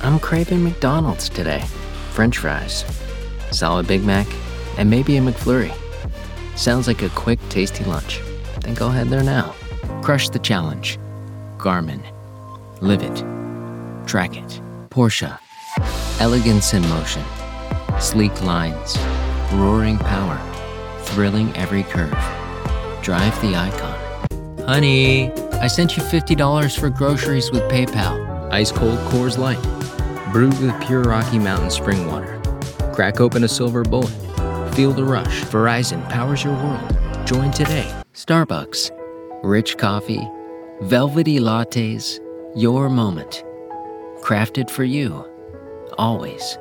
I'm craving McDonald's today. French fries, solid Big Mac, and maybe a McFlurry. Sounds like a quick, tasty lunch. Then go ahead there now. Crush the challenge. Garmin. Live it. Track it. Porsche. Elegance in motion. Sleek lines. Roaring power. Thrilling every curve. Drive the icon. Honey, I sent you $50 for groceries with PayPal. Ice cold Coors Light. Brewed with pure Rocky Mountain spring water. Crack open a silver bullet. Feel the rush. Verizon powers your world. Join today. Starbucks. Rich coffee. Velvety lattes. Your moment. Crafted for you. Always.